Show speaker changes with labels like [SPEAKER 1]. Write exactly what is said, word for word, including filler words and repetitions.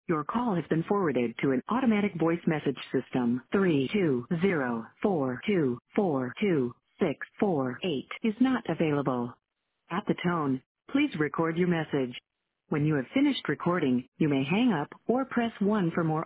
[SPEAKER 1] Your call has been forwarded to an automatic voice message system. three two zero four two four two six four eight is not available. At the tone, please record your message. When you have finished recording, you may hang up or press one for more